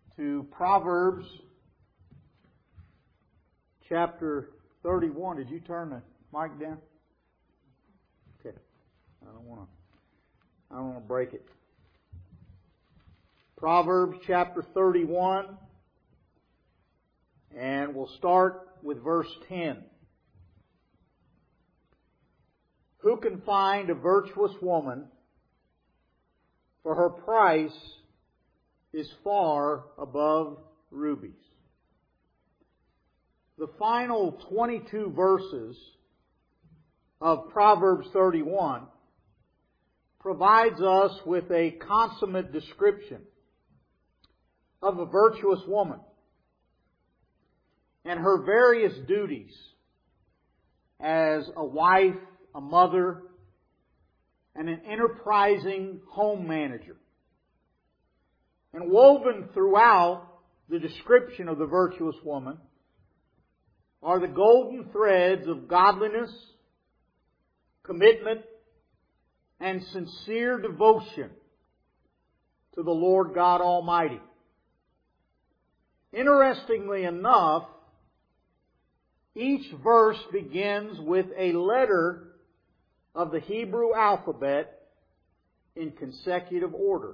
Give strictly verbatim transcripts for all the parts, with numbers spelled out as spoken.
to Proverbs chapter thirty-one. Did you turn the mic down? Okay. I don't want to, I don't want to break it. Proverbs chapter thirty-one. And we'll start with verse ten. Who can find a virtuous woman? For her price is far above rubies. The final twenty-two verses of Proverbs thirty-one provides us with a consummate description of a virtuous woman and her various duties as a wife, a mother, and an enterprising home manager. And woven throughout the description of the virtuous woman are the golden threads of godliness, commitment, and sincere devotion to the Lord God Almighty. Interestingly enough, each verse begins with a letter of the Hebrew alphabet in consecutive order,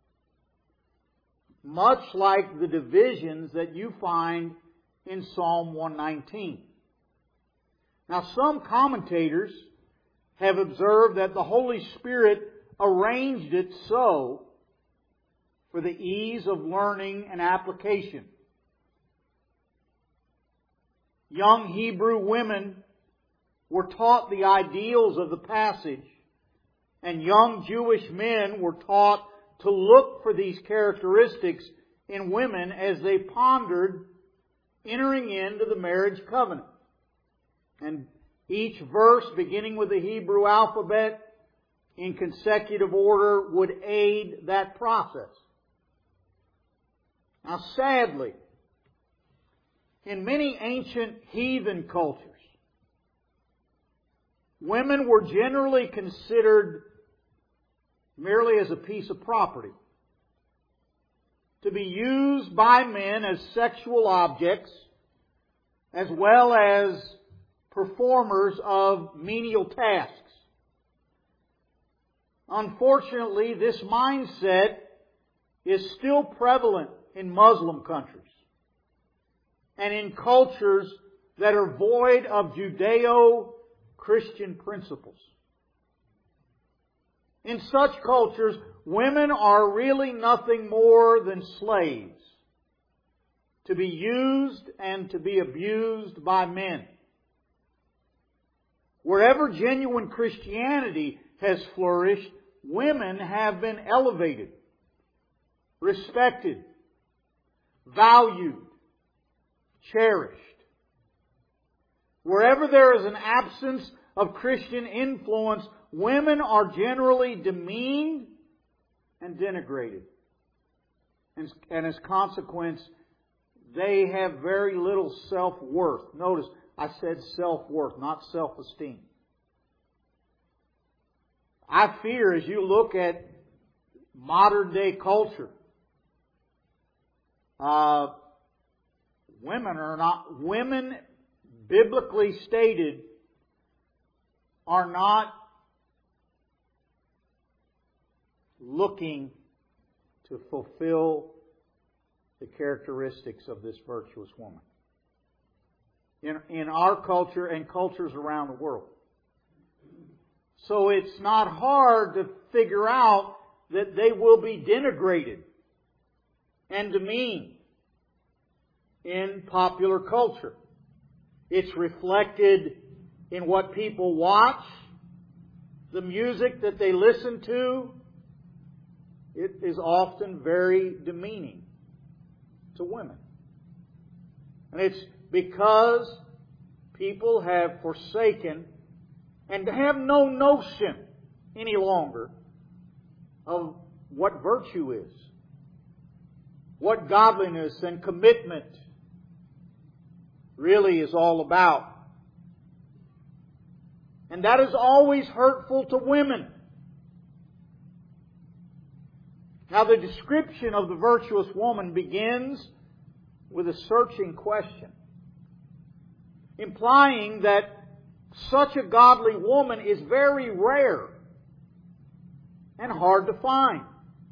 much like the divisions that you find in Psalm one nineteen. Now, some commentators have observed that the Holy Spirit arranged it so for the ease of learning and application. Young Hebrew women were taught the ideals of the passage, and young Jewish men were taught to look for these characteristics in women as they pondered entering into the marriage covenant. And each verse, beginning with the Hebrew alphabet in consecutive order, would aid that process. Now, sadly, in many ancient heathen cultures, women were generally considered merely as a piece of property, to be used by men as sexual objects, as well as performers of menial tasks. Unfortunately, this mindset is still prevalent in Muslim countries and in cultures that are void of Judeo-Christian principles. In such cultures, women are really nothing more than slaves, to be used and to be abused by men. Wherever genuine Christianity has flourished, women have been elevated, respected, valued, cherished. Wherever there is an absence of Christian influence, women are generally demeaned and denigrated. And, and as a consequence, they have very little self-worth. Notice, I said self-worth, not self-esteem. I fear as you look at modern day culture, uh, women are not, women biblically stated are not looking to fulfill the characteristics of this virtuous woman. In, in our culture and cultures around the world. So it's not hard to figure out that they will be denigrated and demeaned in popular culture. It's reflected in what people watch, the music that they listen to. It is often very demeaning to women. And it's because people have forsaken and have no notion any longer of what virtue is, what godliness and commitment really is all about. And that is always hurtful to women. Now the description of the virtuous woman begins with a searching question, implying that such a godly woman is very rare and hard to find.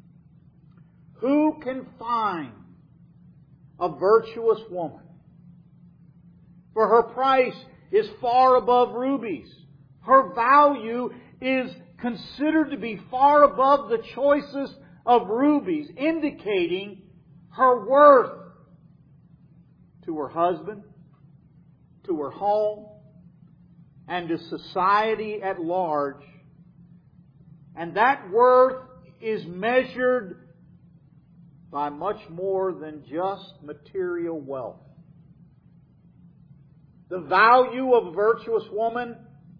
Who can find a virtuous woman? For her price is far above rubies. Her value is considered to be far above the choicest of rubies, indicating her worth to her husband, to her home, and to society at large. And that worth is measured by much more than just material wealth. The value of a virtuous woman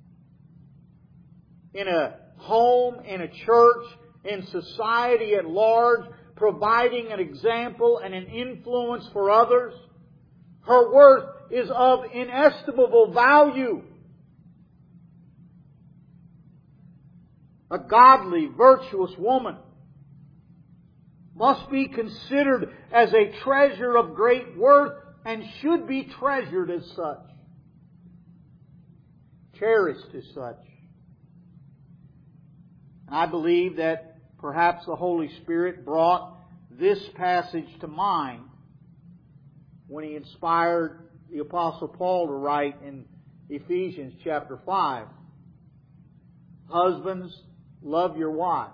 in a home, in a church, in society at large, providing an example and an influence for others. Her worth is of inestimable value. A godly, virtuous woman must be considered as a treasure of great worth and should be treasured as such, cherished as such. And I believe that perhaps the Holy Spirit brought this passage to mind when He inspired the Apostle Paul to write in Ephesians chapter five. Husbands, love your wives,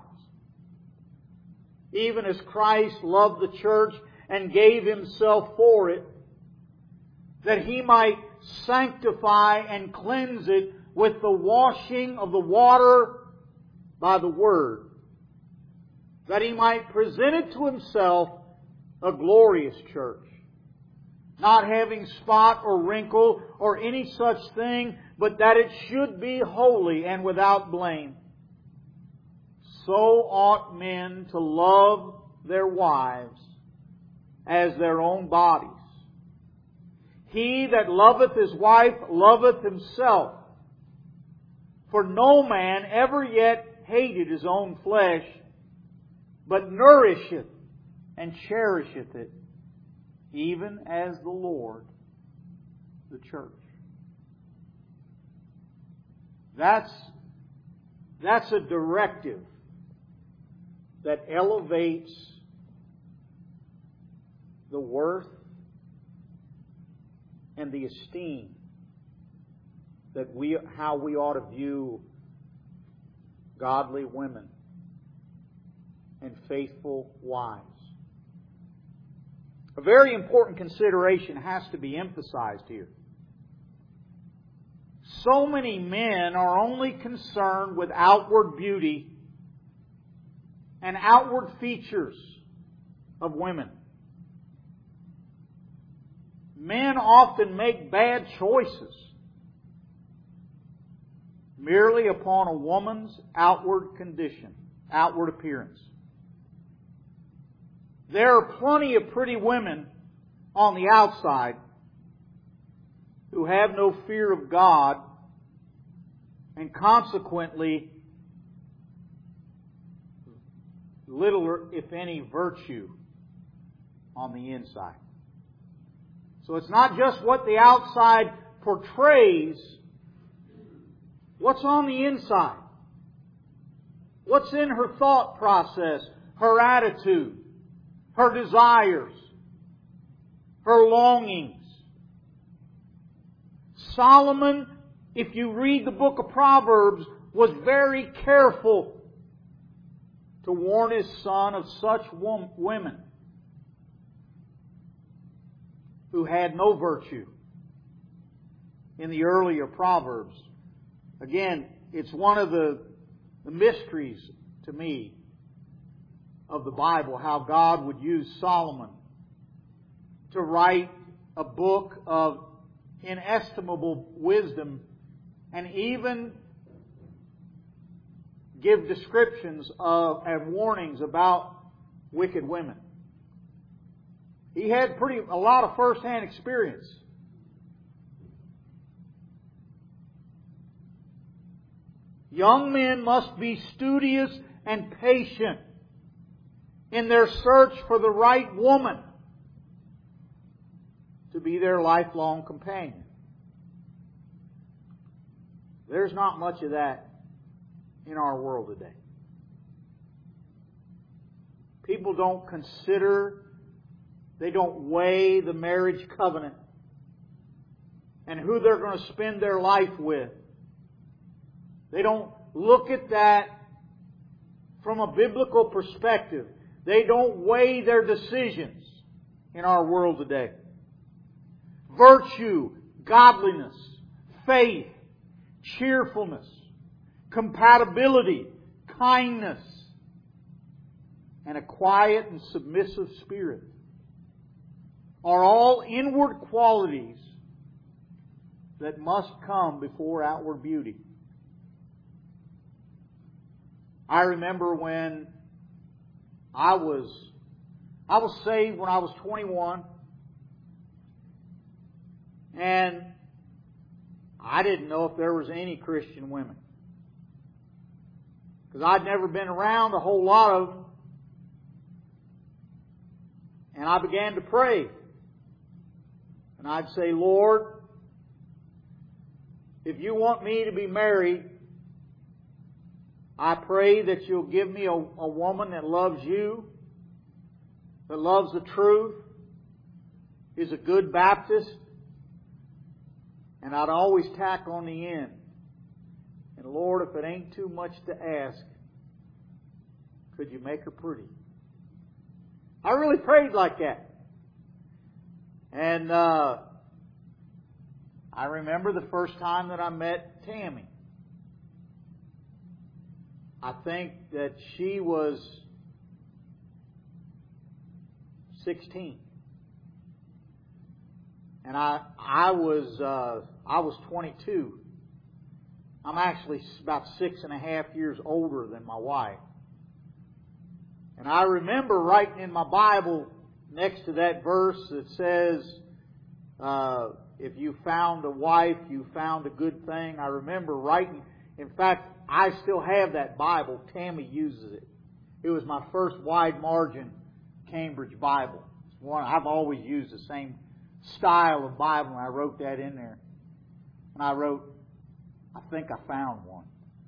even as Christ loved the church and gave Himself for it, that He might sanctify and cleanse it with the washing of the water by the Word, that He might present it to Himself a glorious church, not having spot or wrinkle or any such thing, but that it should be holy and without blame. So ought men to love their wives as their own bodies. He that loveth his wife loveth himself. For no man ever yet hated his own flesh, but nourisheth and cherisheth it, even as the Lord the church. That's, that's a directive that elevates the worth and the esteem that we, how we ought to view godly women and faithful wives. A very important consideration has to be emphasized here. So many men are only concerned with outward beauty and outward features of women. Men often make bad choices merely upon a woman's outward condition, outward appearance. There are plenty of pretty women on the outside who have no fear of God and consequently little, if any, virtue on the inside. So it's not just what the outside portrays. What's on the inside? What's in her thought process, her attitude, her desires, her longings? Solomon, if you read the book of Proverbs, was very careful to warn his son of such women who had no virtue in the earlier Proverbs. Again, it's one of the, the mysteries to me of the Bible, how God would use Solomon to write a book of inestimable wisdom and even give descriptions of and warnings about wicked women. He had pretty a lot of first-hand experience. Young men must be studious and patient in their search for the right woman to be their lifelong companion. There's not much of that in our world today. People don't consider, they don't weigh the marriage covenant and who they're going to spend their life with. They don't look at that from a biblical perspective. They don't weigh their decisions in our world today. Virtue, godliness, faith, cheerfulness, compatibility, kindness, and a quiet and submissive spirit are all inward qualities that must come before outward beauty. I remember when I was I was saved when I was twenty-one, and I didn't know if there was any Christian women, because I'd never been around a whole lot of them. And I began to pray. And I'd say, Lord, if you want me to be married, I pray that you'll give me a, a woman that loves you, that loves the truth, is a good Baptist. And I'd always tack on the end, and Lord, if it ain't too much to ask, could you make her pretty? I really prayed like that. And uh, I remember the first time that I met Tammy. I think that she was sixteen. And I I was uh, I was twenty-two. I'm actually about six and a half years older than my wife. And I remember writing in my Bible next to that verse that says, uh, if you found a wife, you found a good thing. I remember writing, in fact, I still have that Bible. Tammy uses it. It was my first wide margin Cambridge Bible. It's one I've always used the same style of Bible, and I wrote that in there. And I wrote, I think I found one.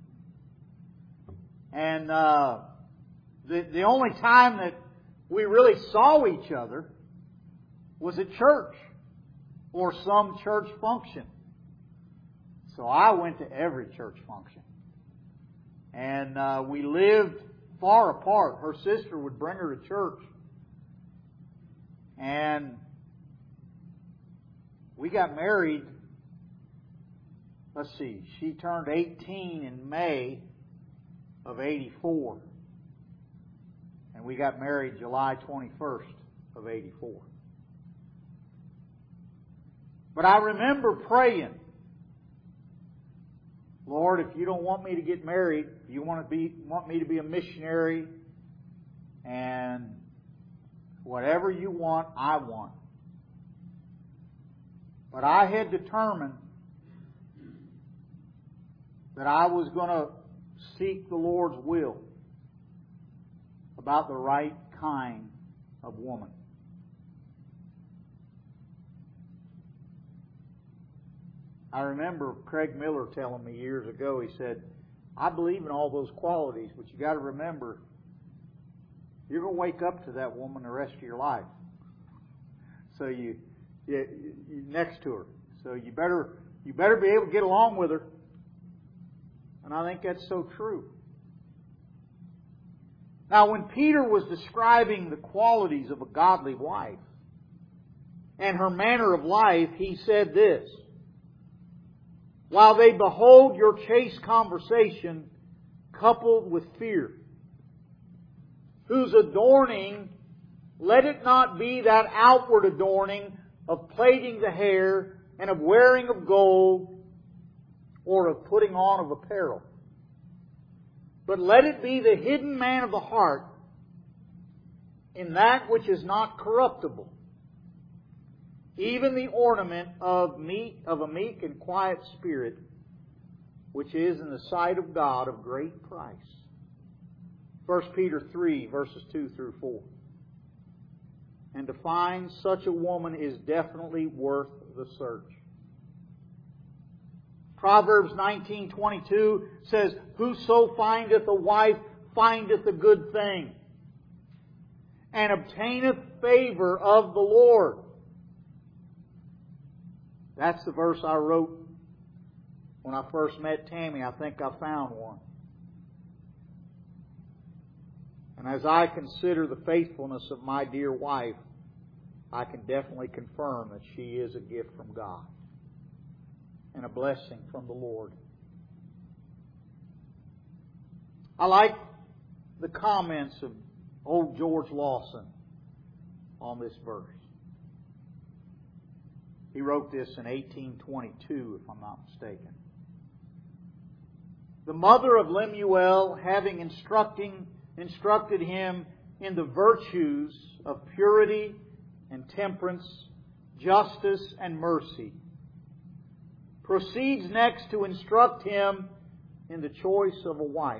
And uh, the the only time that we really saw each other was at church or some church function. So I went to every church function. And uh, we lived far apart. Her sister would bring her to church. And we got married. Let's see, she turned eighteen in May of eighty-four. And we got married July twenty-first of eighty-four. But I remember praying, Lord, if you don't want me to get married, if you want to be want me to be a missionary, and whatever you want, I want. But I had determined that I was going to seek the Lord's will about the right kind of woman. I remember Craig Miller telling me years ago, he said, I believe in all those qualities, but you got to remember, you're going to wake up to that woman the rest of your life. So you, you, you next to her. So you better, you better be able to get along with her. And I think that's so true. Now, when Peter was describing the qualities of a godly wife and her manner of life, he said this, while they behold your chaste conversation coupled with fear, whose adorning, let it not be that outward adorning of plaiting the hair and of wearing of gold or of putting on of apparel, but let it be the hidden man of the heart in that which is not corruptible, even the ornament of meek, of a meek and quiet spirit, which is in the sight of God of great price. First Peter three, verses two through four. And to find such a woman is definitely worth the search. Proverbs nineteen twenty-two says, Whoso findeth a wife findeth a good thing, and obtaineth favor of the Lord. That's the verse I wrote when I first met Tammy. I think I found one. And as I consider the faithfulness of my dear wife, I can definitely confirm that she is a gift from God and a blessing from the Lord. I like the comments of old George Lawson on this verse. He wrote this in eighteen twenty-two, if I'm not mistaken. The mother of Lemuel, having instructing, instructed him in the virtues of purity and temperance, justice and mercy, proceeds next to instruct him in the choice of a wife.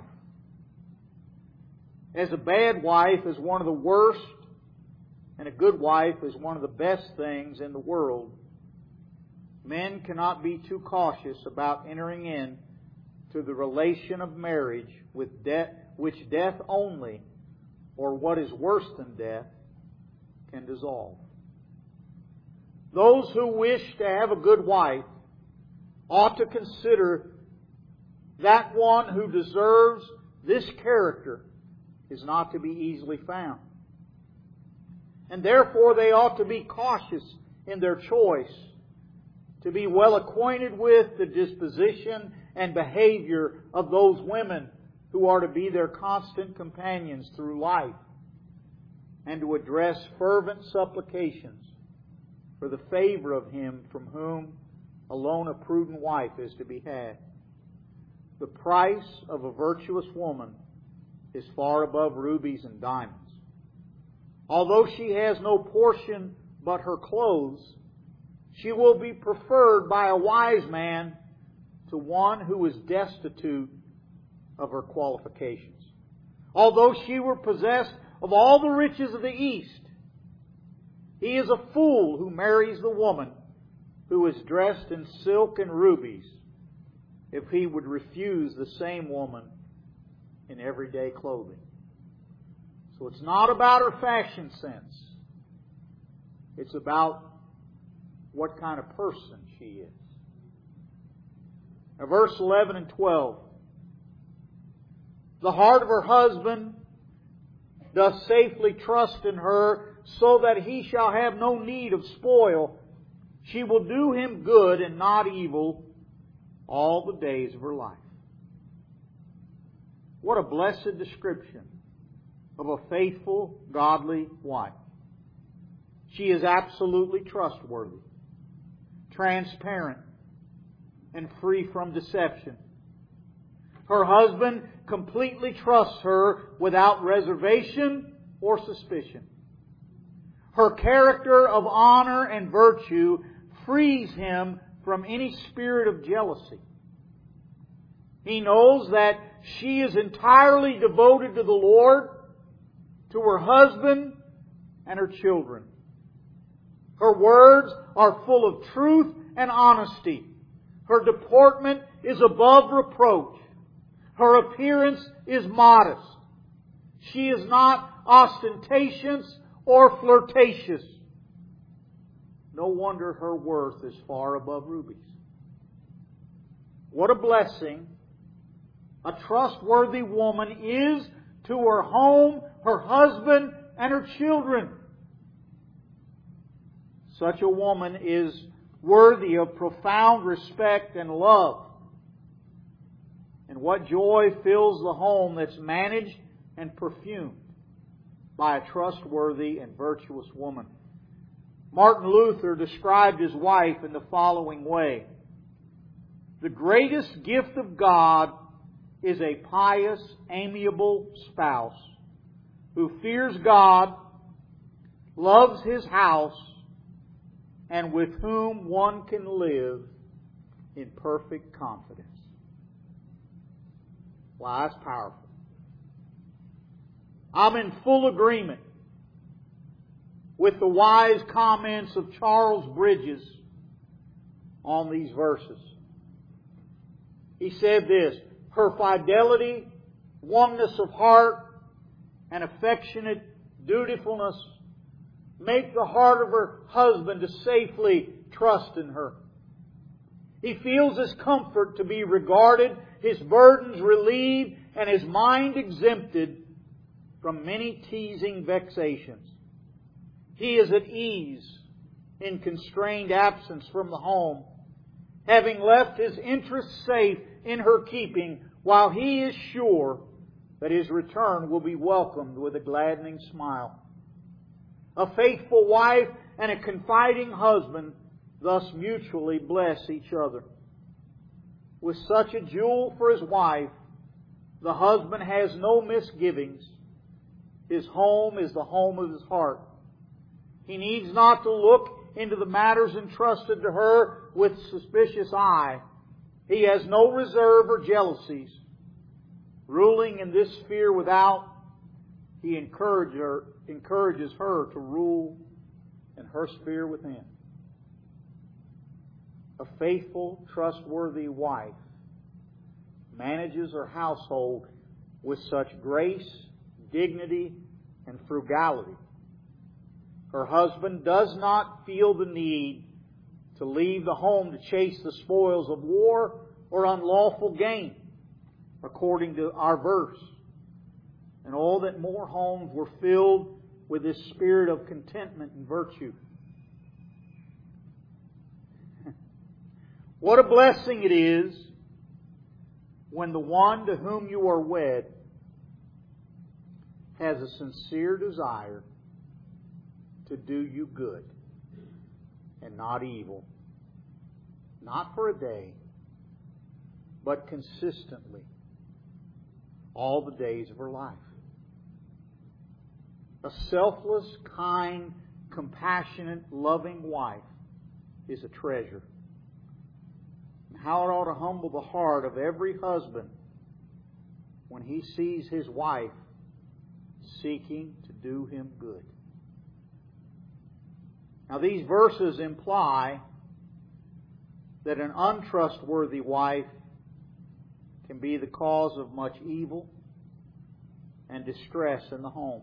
As a bad wife is one of the worst, and a good wife is one of the best things in the world, men cannot be too cautious about entering in to the relation of marriage with death, which death only, or what is worse than death, can dissolve. Those who wish to have a good wife ought to consider that one who deserves this character is not to be easily found. And therefore they ought to be cautious in their choice, to be well acquainted with the disposition and behavior of those women who are to be their constant companions through life, and to address fervent supplications for the favor of Him from whom alone a prudent wife is to be had. The price of a virtuous woman is far above rubies and diamonds. Although she has no portion but her clothes, she will be preferred by a wise man to one who is destitute of her qualifications. Although she were possessed of all the riches of the East, he is a fool who marries the woman who is dressed in silk and rubies, if he would refuse the same woman in everyday clothing. So it's not about her fashion sense. It's about what kind of person she is. Now, verse eleven and twelve. The heart of her husband doth safely trust in her, so that he shall have no need of spoil. She will do him good and not evil all the days of her life. What a blessed description of a faithful, godly wife. She is absolutely trustworthy, transparent, and free from deception. Her husband completely trusts her without reservation or suspicion. Her character of honor and virtue frees him from any spirit of jealousy. He knows that she is entirely devoted to the Lord, to her husband, and her children. Her words are full of truth and honesty. Her deportment is above reproach. Her appearance is modest. She is not ostentatious or flirtatious. No wonder her worth is far above rubies. What a blessing a trustworthy woman is to her home, her husband, and her children. Such a woman is worthy of profound respect and love. And what joy fills the home that's managed and perfumed by a trustworthy and virtuous woman. Martin Luther described his wife in the following way. The greatest gift of God is a pious, amiable spouse who fears God, loves His house, and with whom one can live in perfect confidence. Wow, that's powerful. I'm in full agreement with the wise comments of Charles Bridges on these verses. He said this, her fidelity, oneness of heart, and affectionate dutifulness make the heart of her husband to safely trust in her. He feels his comfort to be regarded, his burdens relieved, and his mind exempted from many teasing vexations. He is at ease in constrained absence from the home, having left his interests safe in her keeping, while he is sure that his return will be welcomed with a gladdening smile. A faithful wife and a confiding husband thus mutually bless each other. With such a jewel for his wife, the husband has no misgivings. His home is the home of his heart. He needs not to look into the matters entrusted to her with suspicious eye. He has no reserve or jealousies. Ruling in this sphere without, he encourage her, encourages her to rule in her sphere within. A faithful, trustworthy wife manages her household with such grace, dignity, and frugality. Her husband does not feel the need to leave the home to chase the spoils of war or unlawful gain, according to our verse. And all that more homes were filled with this spirit of contentment and virtue. What a blessing it is when the one to whom you are wed has a sincere desire to do you good and not evil. Not for a day, but consistently all the days of her life. A selfless, kind, compassionate, loving wife is a treasure. How it ought to humble the heart of every husband when he sees his wife seeking to do him good. Now, these verses imply that an untrustworthy wife can be the cause of much evil and distress in the home.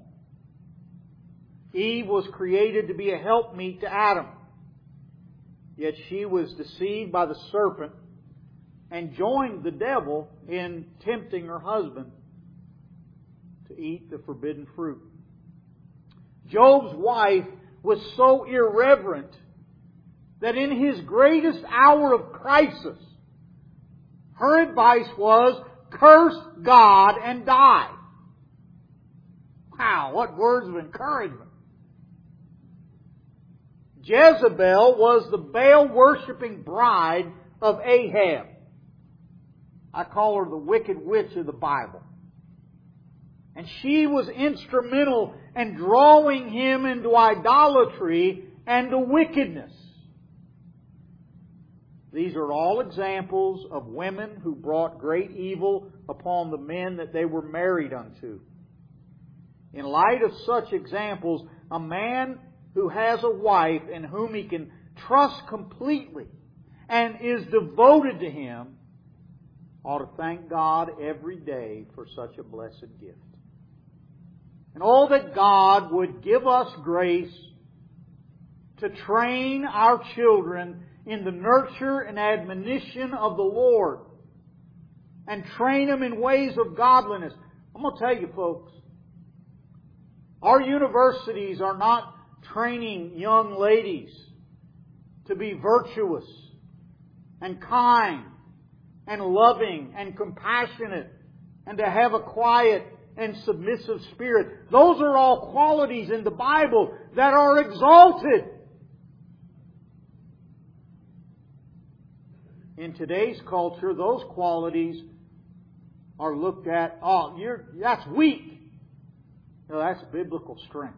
Eve was created to be a helpmeet to Adam, yet she was deceived by the serpent and joined the devil in tempting her husband to eat the forbidden fruit. Job's wife was so irreverent that in his greatest hour of crisis, her advice was, curse God and die. Wow, what words of encouragement. Jezebel was the Baal-worshipping bride of Ahab. I call her the wicked witch of the Bible. And she was instrumental in drawing him into idolatry and to wickedness. These are all examples of women who brought great evil upon the men that they were married unto. In light of such examples, a man who has a wife in whom he can trust completely and is devoted to him ought to thank God every day for such a blessed gift. And all that God would give us grace to train our children in the nurture and admonition of the Lord and train them in ways of godliness. I'm going to tell you, folks, our universities are not training young ladies to be virtuous and kind and loving and compassionate and to have a quiet and submissive spirit. Those are all qualities in the Bible that are exalted. In today's culture, those qualities are looked at, oh, you're, that's weak. No, that's biblical strength.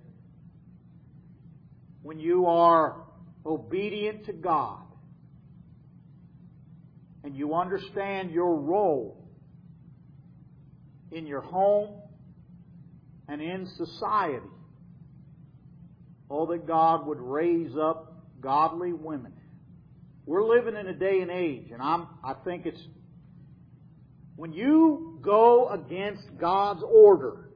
When you are obedient to God and you understand your role in your home and in society. Oh, that God would raise up godly women. We're living in a day and age, and I'm, I think it's, when you go against God's order,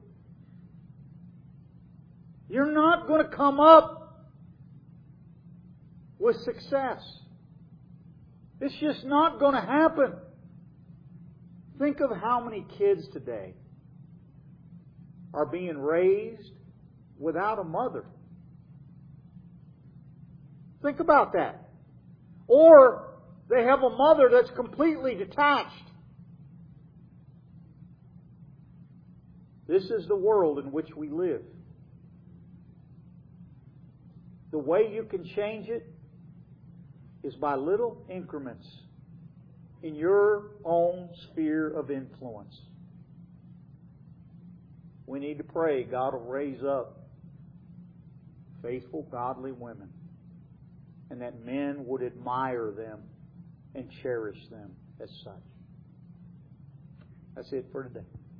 you're not going to come up with success. It's just not going to happen. Think of how many kids today are being raised without a mother. Think about that. Or they have a mother that's completely detached. This is the world in which we live. The way you can change it is by little increments in your own sphere of influence. We need to pray God will raise up faithful, godly women, and that men would admire them and cherish them as such. That's it for today.